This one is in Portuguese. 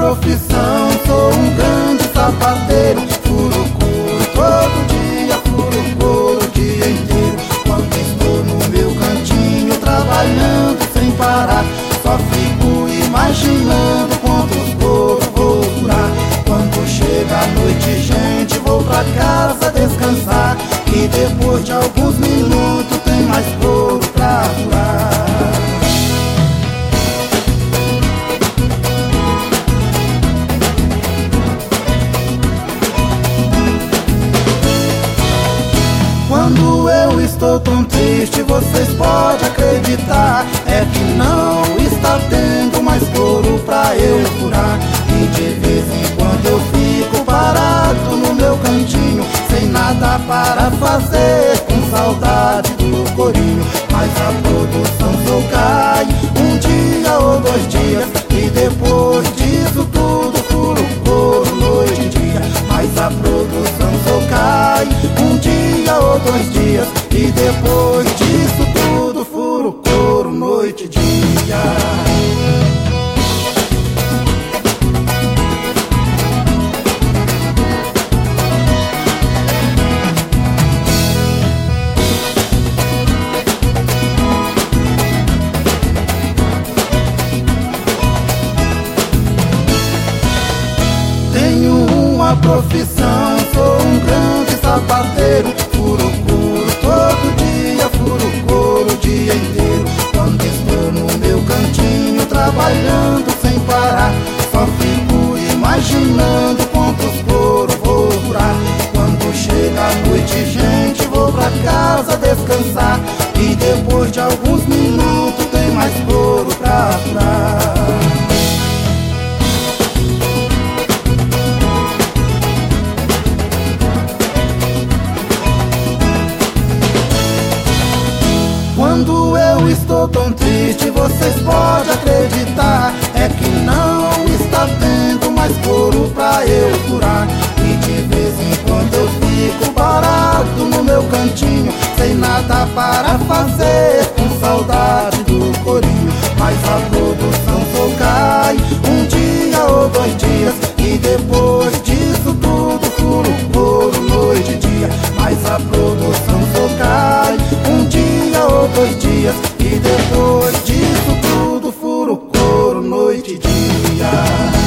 profissão, sou um grande sapateiro. Furo couro todo dia, furo couro o dia inteiro. Quando estou no meu cantinho trabalhando sem parar, só fico imaginando quantos couros vou furar. Quando chega a noite, gente, vou pra casa descansar, e depois de alguns minutos tem mais couro pra furar. Quando eu estou tão triste, vocês podem acreditar, é que não está tendo mais couro pra eu furar. E de vez em quando eu fico parado no meu cantinho, sem nada para fazer, com saudade do corinho. Mas a produção só cai um dia ou 2 dias, e depois disso tudo furo couro noite e dia. Mas a produção só cai um dia ou 2 dias, e depois disso tudo furo couro noite e dia. Uma profissão, sou um grande sapateiro. Furo couro todo dia, furo couro o dia inteiro. Quando estou no meu cantinho trabalhando sem parar, só fico imaginando quantos couros vou furar. Quando chega a noite, gente, vou pra casa descansar, e depois de alguns minutos tem mais couro pra furar. Quando eu estou tão triste, vocês podem acreditar, é que não está tendo mais couro pra eu furar. E de vez em quando eu fico parado no meu cantinho, sem nada para fazer, com saudade do corinho. Mas a produção só cai um dia ou 2 dias, e depois disso tudo furo couro noite e dia. Mas a produção só cai um dia ou 2 dias, e depois disso tudo furo couro noite e dia.